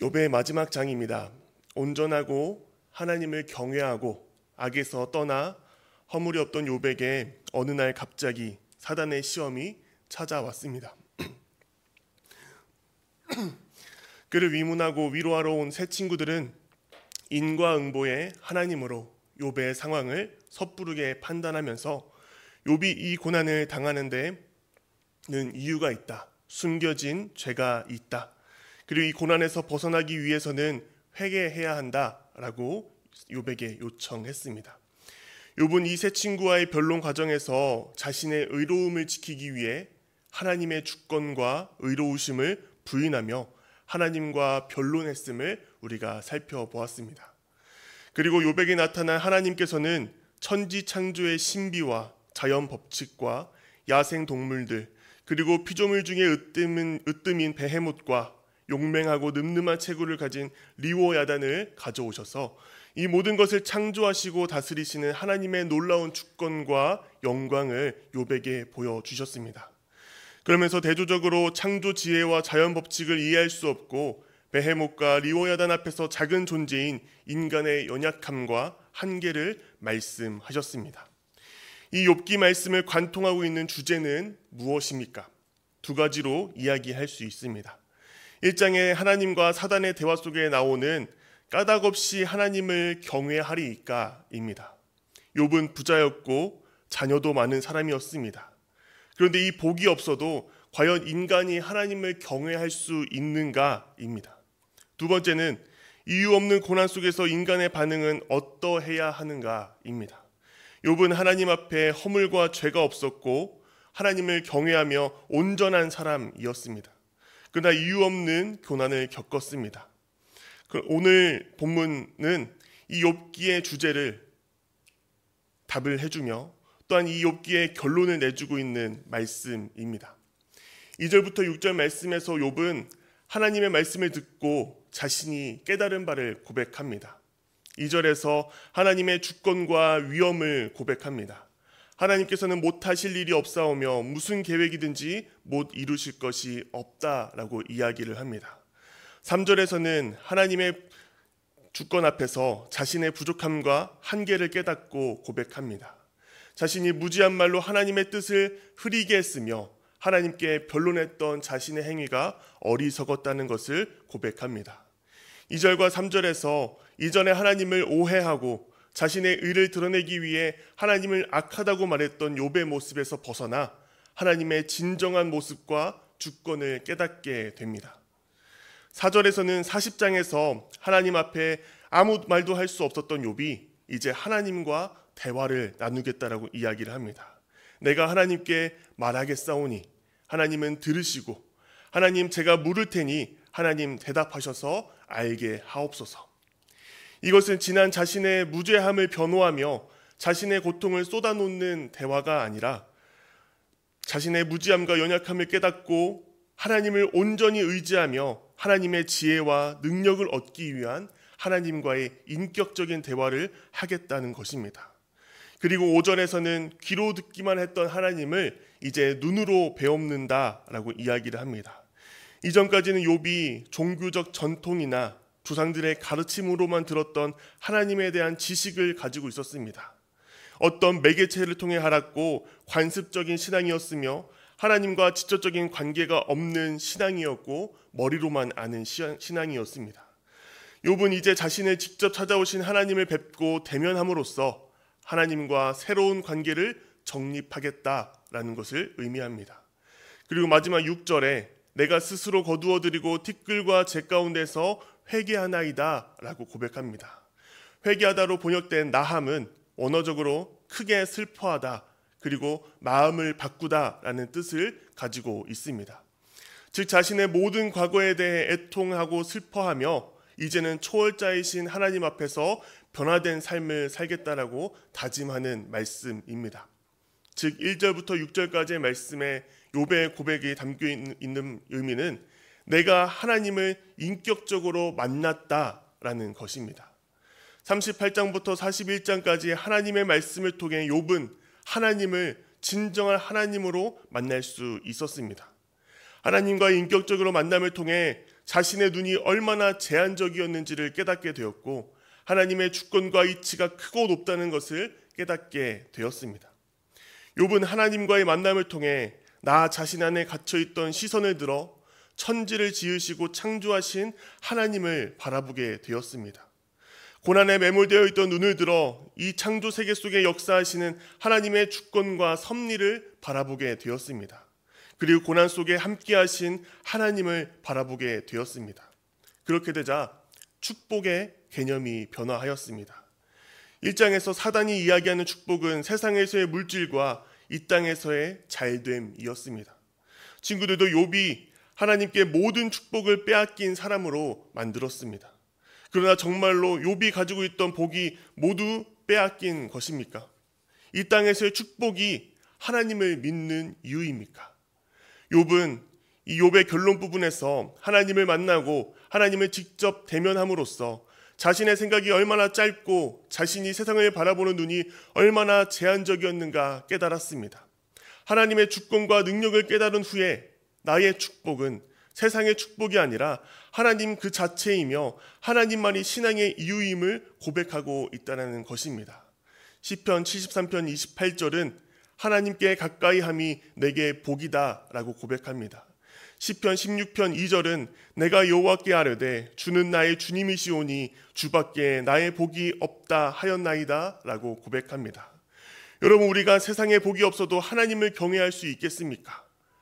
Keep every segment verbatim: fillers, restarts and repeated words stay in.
욥의 마지막 장입니다. 온전하고 하나님을 경외하고 악에서 떠나 허물이 없던 욥에게 어느 날 갑자기 사단의 시험이 찾아왔습니다. 그를 위문하고 위로하러 온 세 친구들은 인과응보의 하나님으로 욥의 상황을 섣부르게 판단하면서 욥이 이 고난을 당하는 데는 이유가 있다. 숨겨진 죄가 있다. 그리고 이 고난에서 벗어나기 위해서는 회개해야 한다라고 욥에게 요청했습니다. 욥은 이 세 친구와의 변론 과정에서 자신의 의로움을 지키기 위해 하나님의 주권과 의로우심을 부인하며 하나님과 변론했음을 우리가 살펴보았습니다. 그리고 욥에게 나타난 하나님께서는 천지 창조의 신비와 자연 법칙과 야생 동물들, 그리고 피조물 중에 으뜸인, 으뜸인 베헤못과 용맹하고 늠름한 체구를 가진 리오야단을 가져오셔서 이 모든 것을 창조하시고 다스리시는 하나님의 놀라운 주권과 영광을 욥에게 보여주셨습니다. 그러면서 대조적으로 창조 지혜와 자연 법칙을 이해할 수 없고 베헤못과 리오야단 앞에서 작은 존재인 인간의 연약함과 한계를 말씀하셨습니다. 이 욥기 말씀을 관통하고 있는 주제는 무엇입니까? 두 가지로 이야기할 수 있습니다. 일 장에 하나님과 사단의 대화 속에 나오는 까닭없이 하나님을 경외하리이까입니다. 욥은 부자였고 자녀도 많은 사람이었습니다. 그런데 이 복이 없어도 과연 인간이 하나님을 경외할 수 있는가입니다. 두 번째는 이유 없는 고난 속에서 인간의 반응은 어떠해야 하는가입니다. 욥은 하나님 앞에 허물과 죄가 없었고 하나님을 경외하며 온전한 사람이었습니다. 그러나 이유 없는 고난을 겪었습니다. 오늘 본문은 이 욥기의 주제를 답을 해주며 또한 이 욥기의 결론을 내주고 있는 말씀입니다. 이 절부터 육 절 말씀에서 욥은 하나님의 말씀을 듣고 자신이 깨달은 바를 고백합니다. 이 절에서 하나님의 주권과 위엄을 고백합니다. 하나님께서는 못하실 일이 없사오며 무슨 계획이든지 못 이루실 것이 없다라고 이야기를 합니다. 삼 절에서는 하나님의 주권 앞에서 자신의 부족함과 한계를 깨닫고 고백합니다. 자신이 무지한 말로 하나님의 뜻을 흐리게 했으며 하나님께 변론했던 자신의 행위가 어리석었다는 것을 고백합니다. 이 절과 삼 절에서 이전에 하나님을 오해하고 자신의 의를 드러내기 위해 하나님을 악하다고 말했던 욥의 모습에서 벗어나 하나님의 진정한 모습과 주권을 깨닫게 됩니다. 사 절에서는 사십 장에서 하나님 앞에 아무 말도 할 수 없었던 욥이 이제 하나님과 대화를 나누겠다라고 이야기를 합니다. 내가 하나님께 말하겠사오니 하나님은 들으시고 하나님 제가 물을 테니 하나님 대답하셔서 알게 하옵소서. 이것은 지난 자신의 무죄함을 변호하며 자신의 고통을 쏟아놓는 대화가 아니라 자신의 무지함과 연약함을 깨닫고 하나님을 온전히 의지하며 하나님의 지혜와 능력을 얻기 위한 하나님과의 인격적인 대화를 하겠다는 것입니다. 그리고 오 절에서는 귀로 듣기만 했던 하나님을 이제 눈으로 배웁는다라고 이야기를 합니다. 이전까지는 욥이 종교적 전통이나 조상들의 가르침으로만 들었던 하나님에 대한 지식을 가지고 있었습니다. 어떤 매개체를 통해 알았고 관습적인 신앙이었으며 하나님과 직접적인 관계가 없는 신앙이었고 머리로만 아는 신앙이었습니다. 욥은 이제 자신을 직접 찾아오신 하나님을 뵙고 대면함으로써 하나님과 새로운 관계를 정립하겠다라는 것을 의미합니다. 그리고 마지막 육 절에 내가 스스로 거두어드리고 티끌과 재 가운데서 회개하나이다 라고 고백합니다. 회개하다로 번역된 나함은 원어적으로 크게 슬퍼하다 그리고 마음을 바꾸다 라는 뜻을 가지고 있습니다. 즉 자신의 모든 과거에 대해 애통하고 슬퍼하며 이제는 초월자이신 하나님 앞에서 변화된 삶을 살겠다라고 다짐하는 말씀입니다. 즉 일 절부터 육 절까지의 말씀에 욥의 고백이 담겨 있는 의미는 내가 하나님을 인격적으로 만났다라는 것입니다. 삼십팔 장부터 사십일 장까지 하나님의 말씀을 통해 욥은 하나님을 진정한 하나님으로 만날 수 있었습니다. 하나님과 인격적으로 만남을 통해 자신의 눈이 얼마나 제한적이었는지를 깨닫게 되었고 하나님의 주권과 이치가 크고 높다는 것을 깨닫게 되었습니다. 욥은 하나님과의 만남을 통해 나 자신 안에 갇혀있던 시선을 들어 천지를 지으시고 창조하신 하나님을 바라보게 되었습니다. 고난에 매몰되어 있던 눈을 들어 이 창조 세계 속에 역사하시는 하나님의 주권과 섭리를 바라보게 되었습니다. 그리고 고난 속에 함께하신 하나님을 바라보게 되었습니다. 그렇게 되자 축복의 개념이 변화하였습니다. 일 장에서 사단이 이야기하는 축복은 세상에서의 물질과 이 땅에서의 잘됨이었습니다. 친구들도 욥이 하나님께 모든 축복을 빼앗긴 사람으로 만들었습니다. 그러나 정말로 욥이 가지고 있던 복이 모두 빼앗긴 것입니까? 이 땅에서의 축복이 하나님을 믿는 이유입니까? 욥은 이 욥의 결론 부분에서 하나님을 만나고 하나님을 직접 대면함으로써 자신의 생각이 얼마나 짧고 자신이 세상을 바라보는 눈이 얼마나 제한적이었는가 깨달았습니다. 하나님의 주권과 능력을 깨달은 후에 나의 축복은 세상의 축복이 아니라 하나님 그 자체이며 하나님만이 신앙의 이유임을 고백하고 있다는 것입니다. 시편 칠십삼 편 이십팔 절은 하나님께 가까이함이 내게 복이다 라고 고백합니다. 시편 십육 편 이 절은 내가 여호와께 아뢰되 주는 나의 주님이시오니 주밖에 나의 복이 없다 하였나이다 라고 고백합니다. 여러분, 우리가 세상에 복이 없어도 하나님을 경외할 수 있겠습니까?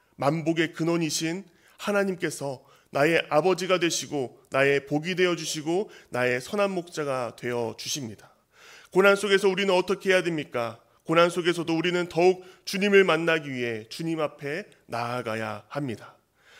만복의 근원이신 하나님께서 나의 아버지가 되시고 나의 복이 되어주시고 나의 선한 목자가 되어주십니다. 고난 속에서 우리는 어떻게 해야 됩니까? 고난 속에서도 우리는 더욱 주님을 만나기 위해 주님 앞에 나아가야 합니다.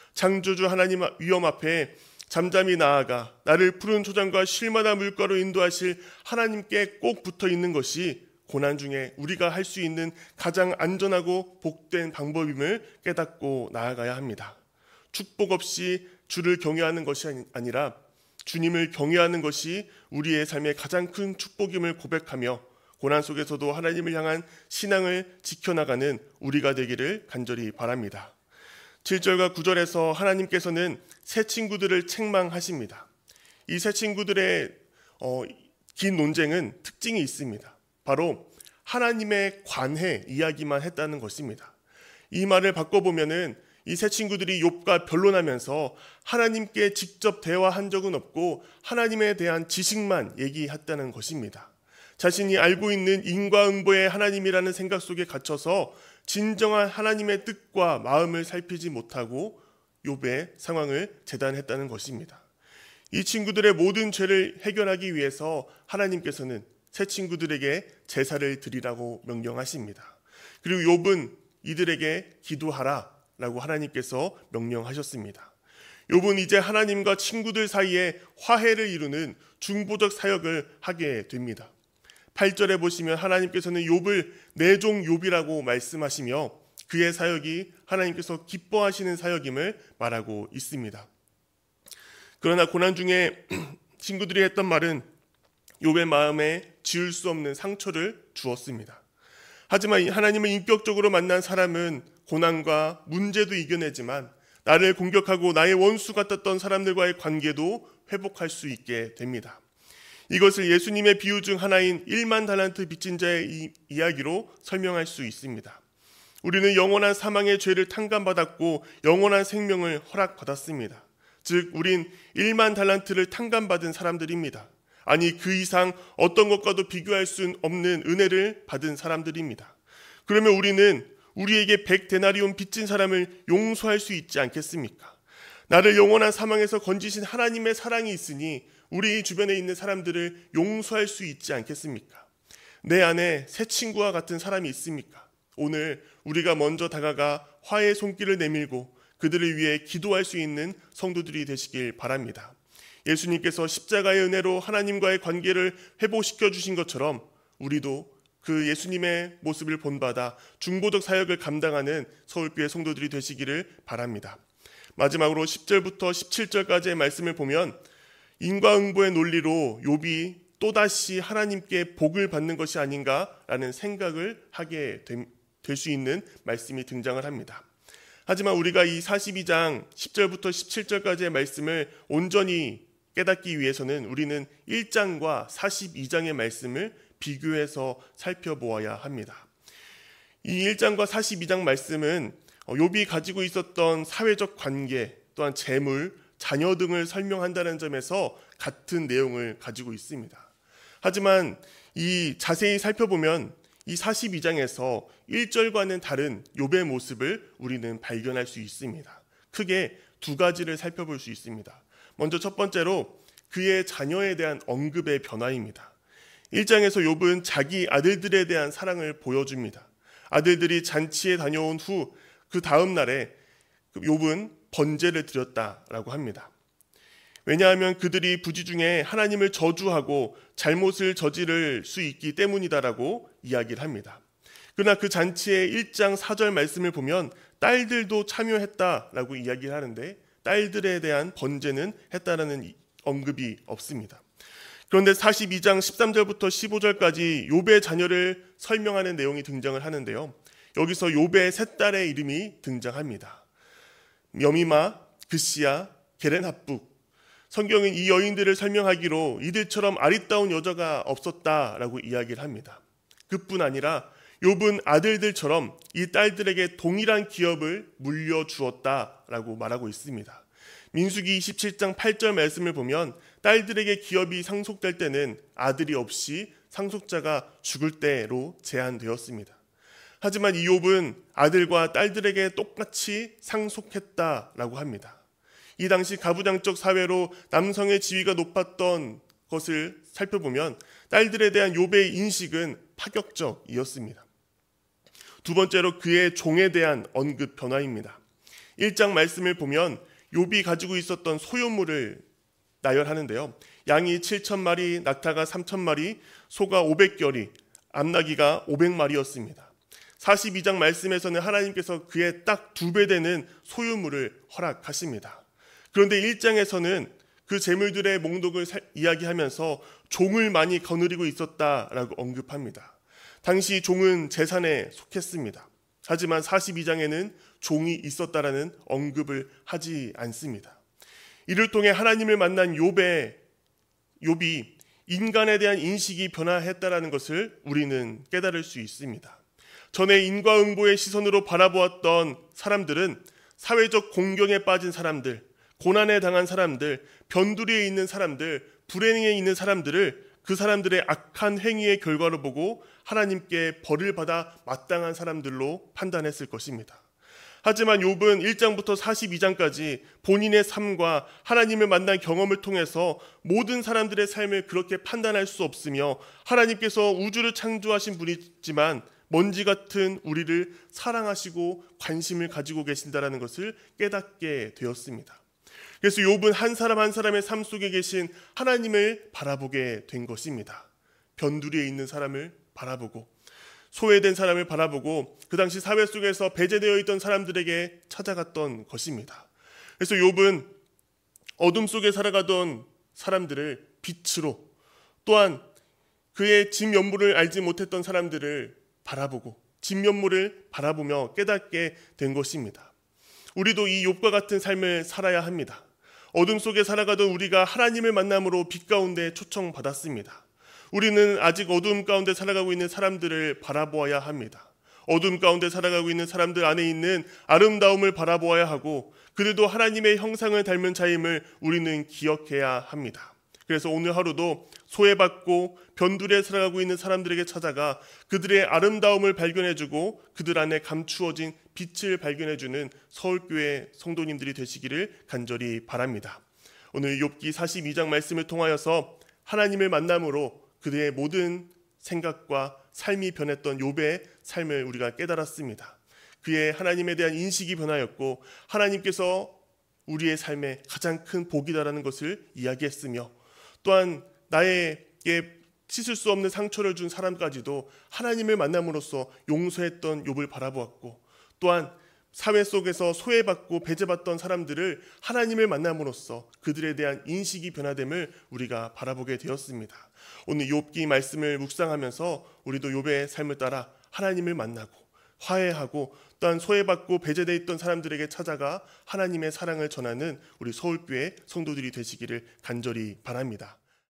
창조주 하나님 위엄 앞에 잠잠히 나아가 나를 푸른 초장과 쉴만한 물가로 인도하실 하나님께 꼭 붙어 있는 것이 고난 중에 우리가 할 수 있는 가장 안전하고 복된 방법임을 깨닫고 나아가야 합니다. 축복 없이 주를 경외하는 것이 아니라 주님을 경외하는 것이 우리의 삶의 가장 큰 축복임을 고백하며 고난 속에서도 하나님을 향한 신앙을 지켜나가는 우리가 되기를 간절히 바랍니다. 칠 절과 구 절에서 하나님께서는 새 친구들을 책망하십니다. 이 새 친구들의 어, 긴 논쟁은 특징이 있습니다. 바로 하나님의 관해 이야기만 했다는 것입니다. 이 말을 바꿔보면은 이 새 친구들이 욥과 변론하면서 하나님께 직접 대화한 적은 없고 하나님에 대한 지식만 얘기했다는 것입니다. 자신이 알고 있는 인과응보의 하나님이라는 생각 속에 갇혀서 진정한 하나님의 뜻과 마음을 살피지 못하고 욥의 상황을 재단했다는 것입니다. 이 친구들의 모든 죄를 해결하기 위해서 하나님께서는 새 친구들에게 제사를 드리라고 명령하십니다. 그리고 욥은 이들에게 기도하라 라고 하나님께서 명령하셨습니다. 욥은 이제 하나님과 친구들 사이에 화해를 이루는 중보적 사역을 하게 됩니다. 팔 절에 보시면 하나님께서는 욥을 내 종 욥이라고 말씀하시며 그의 사역이 하나님께서 기뻐하시는 사역임을 말하고 있습니다. 그러나 고난 중에 친구들이 했던 말은 욥의 마음에 지울 수 없는 상처를 주었습니다. 하지만 하나님을 인격적으로 만난 사람은 고난과 문제도 이겨내지만 나를 공격하고 나의 원수 같았던 사람들과의 관계도 회복할 수 있게 됩니다. 이것을 예수님의 비유 중 하나인 일만 달란트 빚진 자의 이, 이야기로 설명할 수 있습니다. 우리는 영원한 사망의 죄를 탕감받았고 영원한 생명을 허락받았습니다. 즉 우린 일만 달란트를 탕감받은 사람들입니다. 아니 그 이상 어떤 것과도 비교할 수 없는 은혜를 받은 사람들입니다. 그러면 우리는 우리에게 백 데나리온 빚진 사람을 용서할 수 있지 않겠습니까? 나를 영원한 사망에서 건지신 하나님의 사랑이 있으니 우리 주변에 있는 사람들을 용서할 수 있지 않겠습니까? 내 안에 새 친구와 같은 사람이 있습니까? 오늘 우리가 먼저 다가가 화해의 손길을 내밀고 그들을 위해 기도할 수 있는 성도들이 되시길 바랍니다. 예수님께서 십자가의 은혜로 하나님과의 관계를 회복시켜 주신 것처럼 우리도 그 예수님의 모습을 본받아 중보적 사역을 감당하는 서울교회 성도들이 되시기를 바랍니다. 마지막으로 십 절부터 십칠 절까지의 말씀을 보면 인과응보의 논리로 욥이 또다시 하나님께 복을 받는 것이 아닌가라는 생각을 하게 될 수 있는 말씀이 등장을 합니다. 하지만 우리가 이 사십이 장 십 절부터 십칠 절까지의 말씀을 온전히 깨닫기 위해서는 우리는 일 장과 사십이 장의 말씀을 비교해서 살펴보아야 합니다. 이 일 장과 사십이 장 말씀은 욥이 가지고 있었던 사회적 관계, 또한 재물, 자녀 등을 설명한다는 점에서 같은 내용을 가지고 있습니다. 하지만 이 자세히 살펴보면 이 사십이 장에서 일 절과는 다른 욥의 모습을 우리는 발견할 수 있습니다. 크게 두 가지를 살펴볼 수 있습니다. 먼저 첫 번째로 그의 자녀에 대한 언급의 변화입니다. 일 장에서 욥은 자기 아들들에 대한 사랑을 보여줍니다. 아들들이 잔치에 다녀온 후 그 다음 날에 욥은 번제를 드렸다라고 합니다. 왜냐하면 그들이 부지 중에 하나님을 저주하고 잘못을 저지를 수 있기 때문이다라고 이야기를 합니다. 그러나 그 잔치의 일 장 사 절 말씀을 보면 딸들도 참여했다라고 이야기를 하는데 딸들에 대한 번제는 했다라는 언급이 없습니다. 그런데 사십이 장 십삼 절부터 십오 절까지 욥의 자녀를 설명하는 내용이 등장을 하는데요. 여기서 욥의 세 딸의 이름이 등장합니다. 여미마, 그시야, 게렌합북. 성경은 이 여인들을 설명하기로 이들처럼 아리따운 여자가 없었다라고 이야기를 합니다. 그뿐 아니라 욥은 아들들처럼 이 딸들에게 동일한 기업을 물려주었다라고 말하고 있습니다. 민수기 이십칠 장 팔 절 말씀을 보면 딸들에게 기업이 상속될 때는 아들이 없이 상속자가 죽을 때로 제한되었습니다. 하지만 이 욥은 아들과 딸들에게 똑같이 상속했다라고 합니다. 이 당시 가부장적 사회로 남성의 지위가 높았던 것을 살펴보면 딸들에 대한 욥의 인식은 파격적이었습니다. 두 번째로 그의 종에 대한 언급 변화입니다. 일 장 말씀을 보면 욥이 가지고 있었던 소유물을 나열하는데요. 양이 칠천 마리, 낙타가 삼천 마리, 소가 오백 겨리, 암나귀가 오백 마리였습니다. 사십이 장 말씀에서는 하나님께서 그의 딱 두 배 되는 소유물을 허락하십니다. 그런데 일 장에서는 그 재물들의 목록을 이야기하면서 종을 많이 거느리고 있었다라고 언급합니다. 당시 종은 재산에 속했습니다. 하지만 사십이 장에는 종이 있었다라는 언급을 하지 않습니다. 이를 통해 하나님을 만난 욥의 욥이 인간에 대한 인식이 변화했다라는 것을 우리는 깨달을 수 있습니다. 전에 인과응보의 시선으로 바라보았던 사람들은 사회적 공경에 빠진 사람들, 고난에 당한 사람들, 변두리에 있는 사람들, 불행에 있는 사람들을 그 사람들의 악한 행위의 결과로 보고 하나님께 벌을 받아 마땅한 사람들로 판단했을 것입니다. 하지만 욥은 일 장부터 사십이 장까지 본인의 삶과 하나님을 만난 경험을 통해서 모든 사람들의 삶을 그렇게 판단할 수 없으며 하나님께서 우주를 창조하신 분이지만 먼지 같은 우리를 사랑하시고 관심을 가지고 계신다는 것을 깨닫게 되었습니다. 그래서 욥은 한 사람 한 사람의 삶 속에 계신 하나님을 바라보게 된 것입니다. 변두리에 있는 사람을 바라보고 소외된 사람을 바라보고 그 당시 사회 속에서 배제되어 있던 사람들에게 찾아갔던 것입니다. 그래서 욥은 어둠 속에 살아가던 사람들을 빛으로, 또한 그의 진면모를 알지 못했던 사람들을 바라보고 진면모를 바라보며 깨닫게 된 것입니다. 우리도 이 욥과 같은 삶을 살아야 합니다. 어둠 속에 살아가던 우리가 하나님을 만남으로 빛 가운데 초청받았습니다. 우리는 아직 어둠 가운데 살아가고 있는 사람들을 바라보아야 합니다. 어둠 가운데 살아가고 있는 사람들 안에 있는 아름다움을 바라보아야 하고 그들도 하나님의 형상을 닮은 자임을 우리는 기억해야 합니다. 그래서 오늘 하루도 소외받고 변두리에 살아가고 있는 사람들에게 찾아가 그들의 아름다움을 발견해주고 그들 안에 감추어진 빛을 발견해주는 서울교회 성도님들이 되시기를 간절히 바랍니다. 오늘 욥기 사십이 장 말씀을 통하여서 하나님을 만남으로 그들의 모든 생각과 삶이 변했던 욥의 삶을 우리가 깨달았습니다. 그의 하나님에 대한 인식이 변하였고 하나님께서 우리의 삶에 가장 큰 복이다라는 것을 이야기했으며 또한 나에게 씻을 수 없는 상처를 준 사람까지도 하나님을 만남으로써 용서했던 욥을 바라보았고 또한 사회 속에서 소외받고 배제받던 사람들을 하나님을 만남으로써 그들에 대한 인식이 변화됨을 우리가 바라보게 되었습니다. 오늘 욥기 말씀을 묵상하면서 우리도 욥의 삶을 따라 하나님을 만나고 화해하고 또한 소외받고 배제되어 있던 사람들에게 찾아가 하나님의 사랑을 전하는 우리 서울교회 성도들이 되시기를 간절히 바랍니다.